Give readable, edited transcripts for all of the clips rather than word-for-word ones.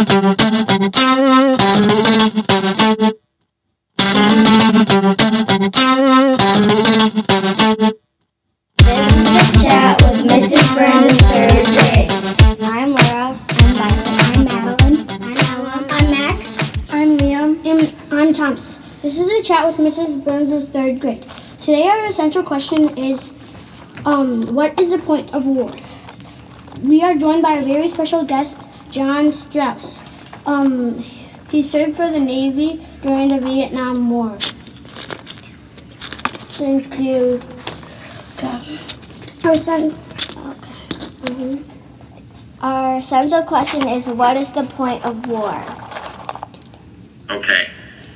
This is the chat with Mrs. Burns in third grade. I'm Laura. I'm Violet. I'm Madeline. I'm Ella. I'm Max. I'm Liam. And I'm Thomas. This is a chat with Mrs. Burns' third grade. Today our essential question is, what is the point of war? We are joined by a very special guest, John Strauss. He served for the Navy during the Vietnam War. Thank you. Our essential question is, what is the point of war? Okay.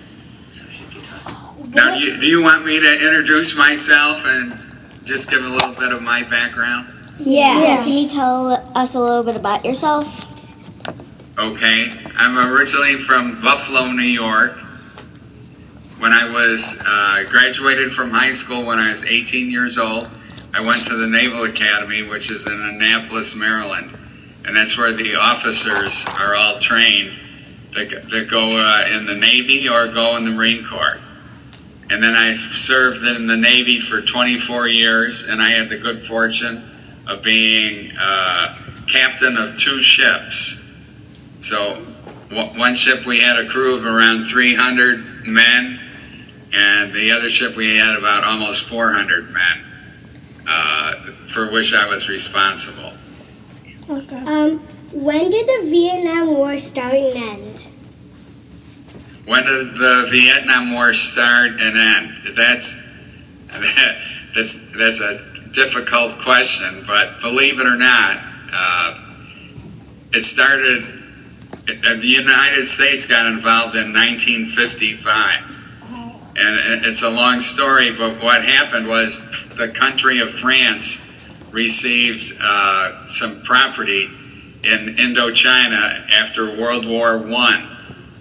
Now, do you want me to introduce myself and just give a little bit of my background? Yeah. Can you tell us a little bit about yourself? Okay. I'm originally from Buffalo, New York. When I was graduated from high school when I was 18 years old, I went to the Naval Academy, which is in Annapolis, Maryland. And that's where the officers are all trained that go in the Navy or go in the Marine Corps. And then I served in the Navy for 24 years, and I had the good fortune of being captain of 2 ships. So one ship we had a crew of around 300 men, and the other ship we had about almost 400 men, for which I was responsible. Okay. When did the Vietnam War start and end? When did the Vietnam War start and end? That's a difficult question, but believe it or not, it started. The United States got involved in 1955. And it's a long story, but what happened was the country of France received some property in Indochina after World War I.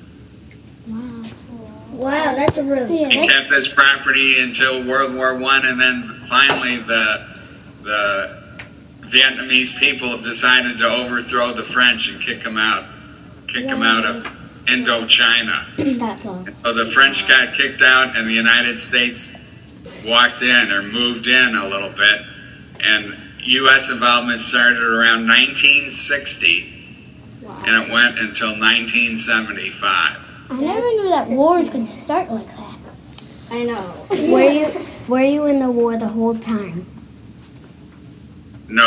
Wow, that's really... They kept this property until World War I, and then finally the Vietnamese people decided to overthrow the French and kick them out of Indochina. That's all. So the French got kicked out, and the United States walked in or moved in a little bit, and U.S. involvement started around 1960, and it went until 1975. I never knew that wars could start like that. I know. Were you in the war the whole time? No,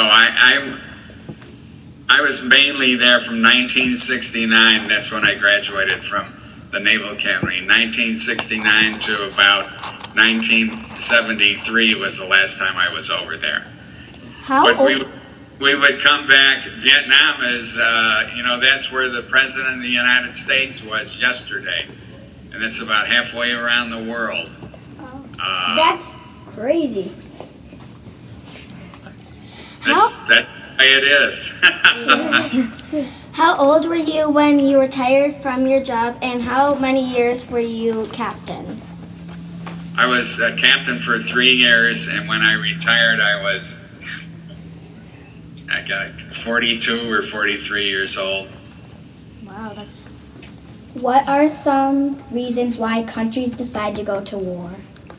I was mainly there from 1969. That's when I graduated from the Naval Academy. 1969 to about 1973 was the last time I was over there. We would come back. Vietnam is, that's where the President of the United States was yesterday. And it's about halfway around the world. That's crazy. That's the way it is. How old were you when you retired from your job, and how many years were you captain? I was a captain for 3 years, and when I retired, I got 42 or 43 years old. Wow, that's... What are some reasons why countries decide to go to war?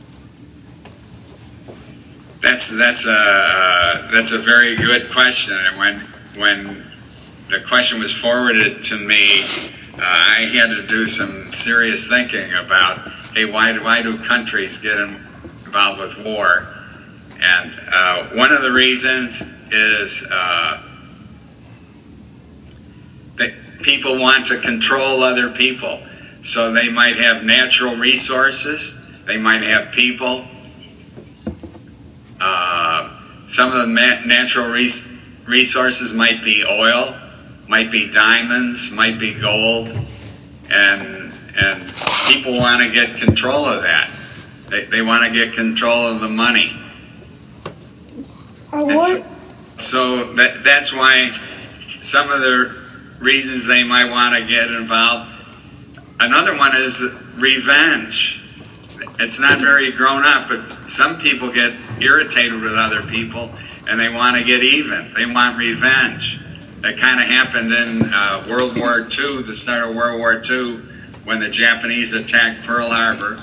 That's a very good question. And when the question was forwarded to me, I had to do some serious thinking about, hey, why do countries get involved with war? And one of the reasons is that people want to control other people. So they might have natural resources, they might have people. Some of the natural resources might be oil, might be diamonds, might be gold, and people want to get control of that. They want to get control of the money. So that's why some of the reasons they might want to get involved. Another one is revenge. It's not very grown up, but some people get irritated with other people and they want to get even. They want revenge. that kind of happened in World War II, the start of World War II, when the Japanese attacked Pearl Harbor.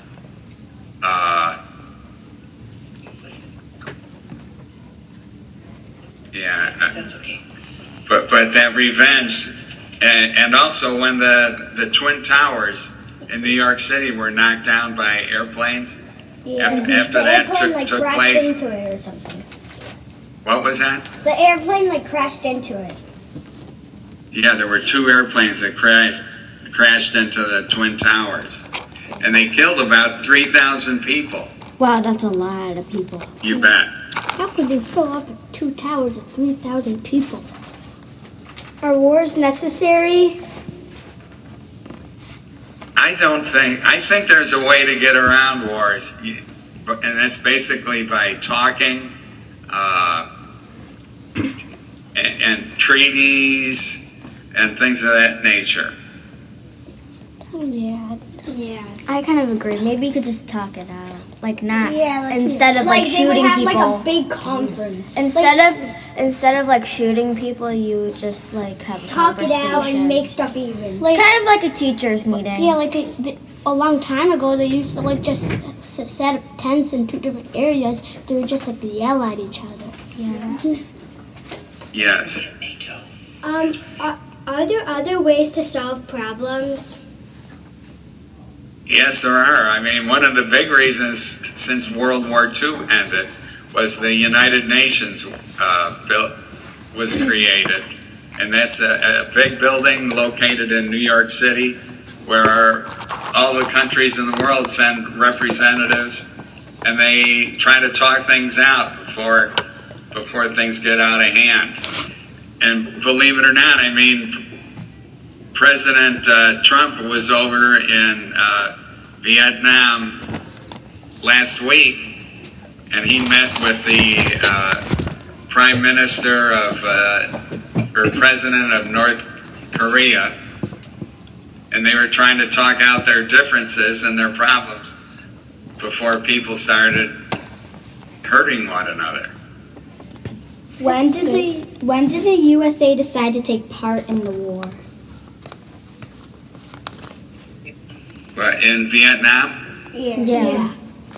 That's okay. But that revenge, and also when the Twin Towers in New York City were knocked down by airplanes. Yeah, After the that airplane took crashed place. into it or something. What was that? The airplane crashed into it. Yeah, there were 2 airplanes that crashed into the Twin Towers, and they killed about 3,000 people. Wow, that's a lot of people. You bet. How could they fill up 2 towers of 3,000 people? Are wars necessary? I think there's a way to get around wars, and that's basically by talking and treaties and things of that nature. Yeah. I kind of agree. Maybe you could just talk it out. Like not Yeah, instead of like they shooting would have, people. Like a big conference. Instead of like shooting people, you would just like have a Talk it conversation. out and make stuff even. It's kind of like a teacher's meeting. Yeah, like a long time ago, they used to just set up tents in 2 different areas. They would just yell at each other. Yeah. Yes. Are there other ways to solve problems? Yes, there are. I mean, one of the big reasons since World War II ended was the United Nations was created. And that's a big building located in New York City where all the countries in the world send representatives, and they try to talk things out before things get out of hand. And believe it or not, I mean, President Trump was over in Vietnam last week, and he met with the Prime Minister or President of North Korea, and they were trying to talk out their differences and their problems before people started hurting one another. When did the USA decide to take part in the war? But in Vietnam, Yeah.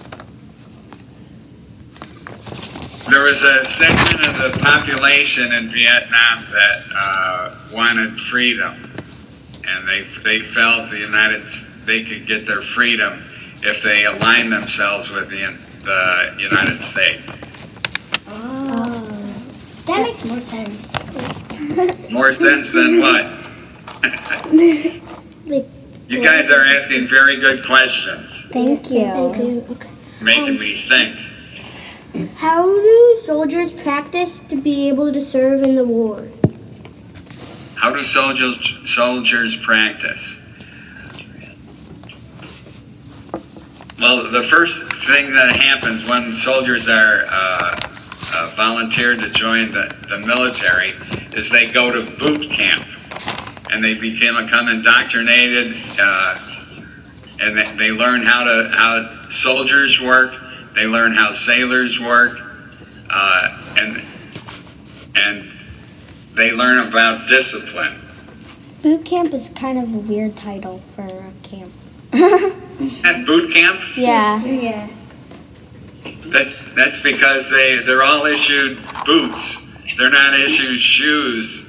there was a segment of the population in Vietnam that wanted freedom, and they felt they could get their freedom if they aligned themselves with the United States. That makes more sense. More sense than what? You guys are asking very good questions, Thank you. Okay. making me think. How do soldiers practice to be able to serve in the war? How do soldiers practice? Well, the first thing that happens when soldiers are volunteered to join the military is they go to boot camp, and they become indoctrinated, and they learn how soldiers work. They learn how sailors work, and they learn about discipline. Boot camp is kind of a weird title for a camp. And boot camp? Yeah. Yeah. That's because they're all issued boots. They're not issued shoes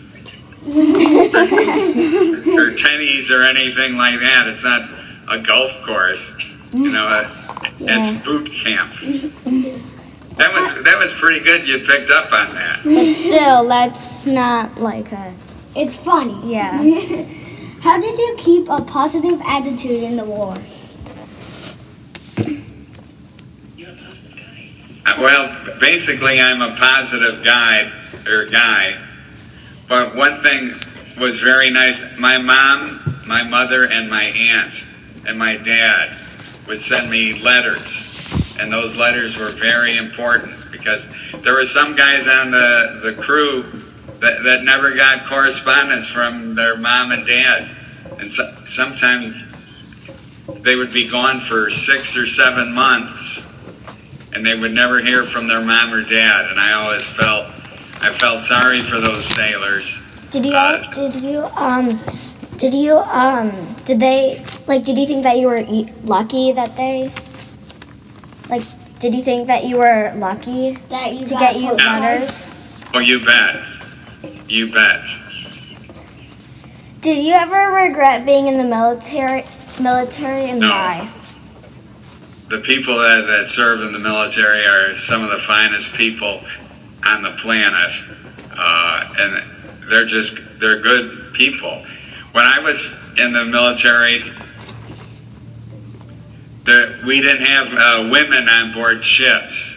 or tennies or anything like that. It's not a golf course. It's boot camp. That was pretty good. You picked up on that. But still, that's not like a. It's funny. Yeah. How did you keep a positive attitude in the war? You're a positive guy. Well, basically, I'm a positive guy. But one thing was very nice. My mom, my mother, and my aunt and my dad would send me letters. And those letters were very important because there were some guys on the crew that never got correspondence from their mom and dads. And sometimes they would be gone for 6 or 7 months, and they would never hear from their mom or dad. And I always felt sorry for those sailors Did you think that you were lucky that they, like, did you think that you were lucky That you to got get you postcards? letters? Oh, you bet. You bet. Did you ever regret being in the military and No. why? The people that serve in the military are some of the finest people on the planet. And they're good people. When I was in the military, we didn't have women on board ships.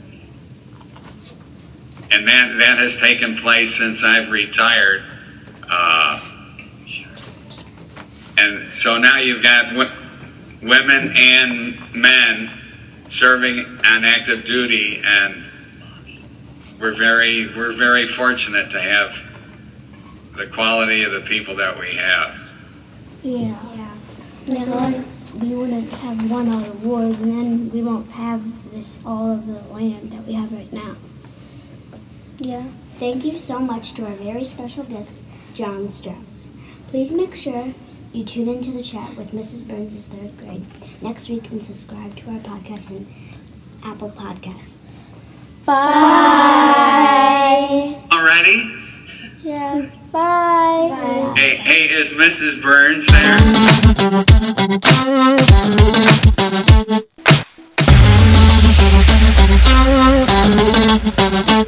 And that has taken place since I've retired. And so now you've got women and men serving on active duty, and we're very fortunate to have the quality of the people that we have. Yeah. Otherwise, we wouldn't have won all the wars, and then we won't have all of the land that we have right now. Yeah. Thank you so much to our very special guest, John Strauss. Please make sure you tune into the chat with Mrs. Burns' third grade next week and subscribe to our podcast in Apple Podcasts. Bye. Alrighty? Yeah. Bye. Bye. Hey, is Mrs. Burns there?